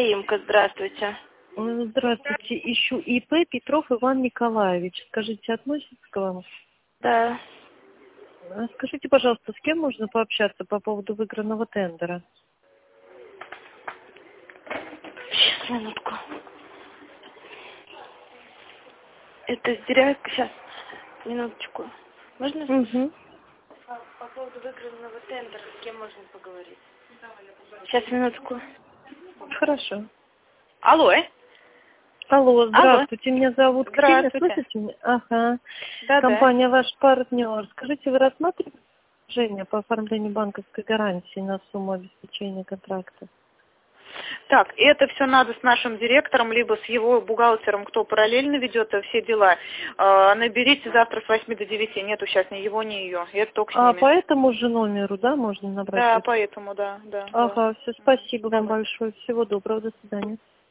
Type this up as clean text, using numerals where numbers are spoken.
Заимка, здравствуйте. Здравствуйте, ищу ИП Петров Иван Николаевич. Скажите, относится к вам? Да. Скажите, пожалуйста, с кем можно пообщаться по поводу выигранного тендера? Сейчас, минутку. Это директор. Сейчас, минуточку. Можно? Угу. По поводу выигранного тендера, с кем можно поговорить? Сейчас, минутку. Хорошо. Алло. Алло, здравствуйте, меня зовут Ксения, Здравствуйте. слышите меня? Ага. Да. Компания ваш партнер. Скажите, вы рассматриваете предложение по оформлению банковской гарантии на сумму обеспечения контракта? Так, это все надо с нашим директором, либо с его бухгалтером, кто параллельно ведет все дела. Наберите завтра с 8 до 9. Нету сейчас ни его, ни ее. Это только с ними. По этому же номеру, да, можно набрать? Да, поэтому, да. Ага, все, спасибо вам большое. Всего доброго, до свидания.